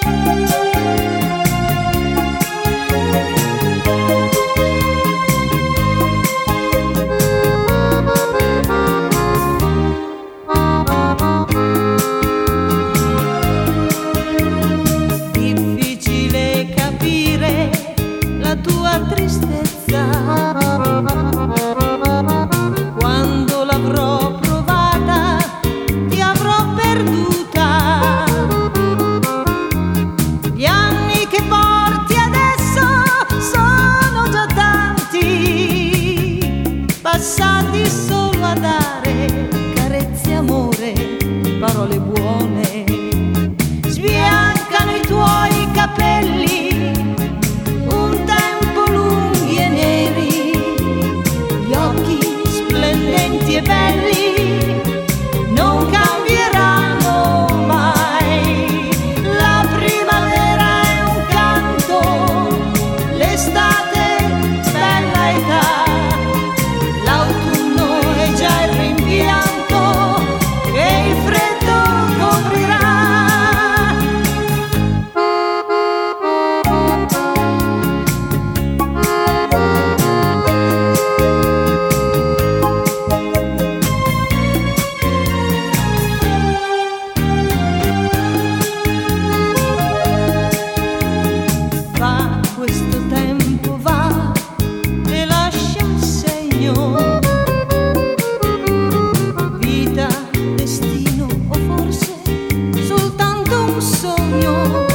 Difficile capire la tua tristezza, quando l'avrò provata ti avrò perduta. Gli anni che porti adesso sono già tanti, passati solo a dare carezze, amore, parole buone. Sbiancano i tuoi capelli, un tempo lunghi e neri, gli occhi splendenti e belli non cambieranno mai. La primavera è un canto, l'estate bella età, l'autunno è già il rimpianto che il freddo coprirà. Va, questo tempo va e lascia un segno, vita, destino o forse soltanto un sogno.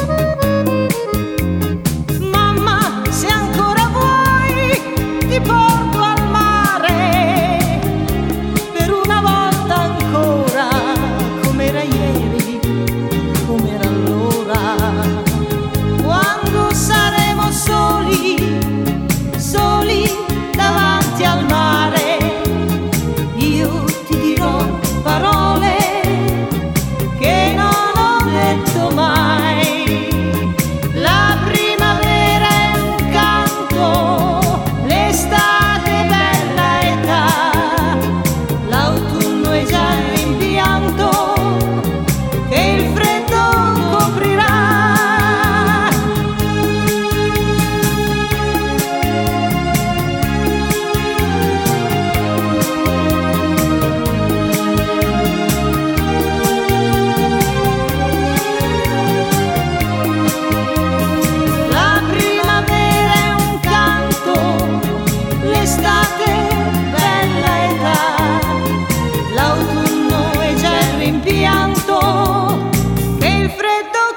Mamma, se ancora vuoi ti porto al mare, per una volta ancora, com'era ieri, com'era allora. Quando saremo soli, soli davanti al mare, io ti dirò parole che non ho detto mai. La primavera è un canto, l'estate è bella età, l'autunno è già il rimpianto che il freddo coprirà. La primavera è un canto, l'estate bella età, l'autunno è già il rimpianto che il freddo